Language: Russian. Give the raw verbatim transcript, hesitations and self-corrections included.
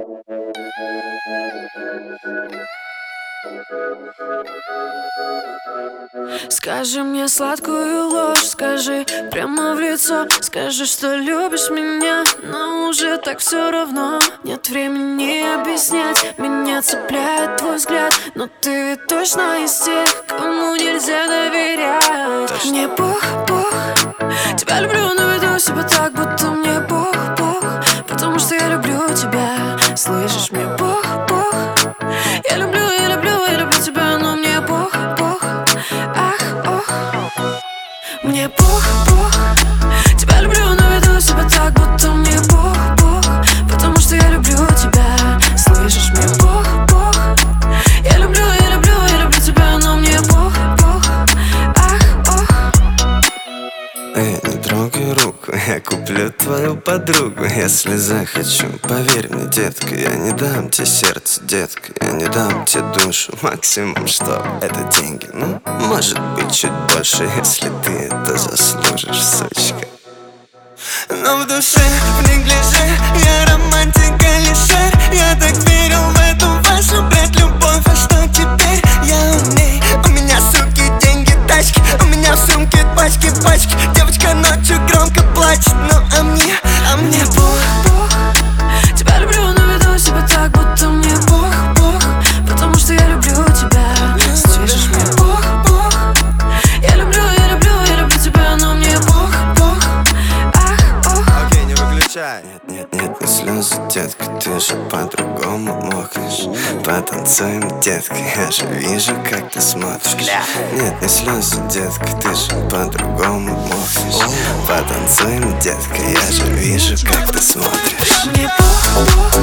Скажи мне сладкую ложь, скажи прямо в лицо. Скажи, что любишь меня, но уже так все равно. Нет времени объяснять, меня цепляет твой взгляд. Но ты ведь точно из тех, кому нельзя доверять. Мне Бог, Бог, тебя люблю, но веду себя так, будто мне Бог, Бог. Потому что я люблю тебя, слышишь, мне Бог, Бог. Я люблю, я люблю, я люблю тебя, но мне Бог, Бог. Ах, ох. Мне Бог, Бог. Тебя люблю, но веду себя так, будто мне Бог, Бог. Потому что я люблю тебя, слышишь, мне Бог, Бог. Я люблю, я люблю, я люблю тебя, но мне Бог, Бог. Ах, ох. Эй, не трогай руку, я куплю твою подругу, если захочу. Поверь мне, детка, я не дам тебе сердце, детка, я не дам тебе душу. Максимум, что это деньги, ну, может быть, чуть больше, если ты это заслужишь, сучка. Но в душе, в неглиже, я романтик Алишер. Я так верил в эту вашу, блядь, любовь, а что теперь? Я умней, у меня, суки, деньги, тачки. У меня в сумке пачки, пачки. Девочка ночью громко плачет, ну а мне, а мне Бог, Бог. Тебя люблю, но веду себя так, будто мне Бог, Бог. Потому что я люблю тебя, слышишь, мне Бог, Бог. Я люблю, я люблю, я люблю тебя, но мне Бог, Бог. Ах, ох. Окей, не выключай. Нет, нет, нет, не слезы, детка, ты же по-другому мокаешь. Потанцуем, детка, я же вижу, как ты смотришь. Нет, не слезы, детка, ты же по-другому мокаешь. Потанцуем, детка, я же вижу, как ты смотришь. Мне Бог, Бог.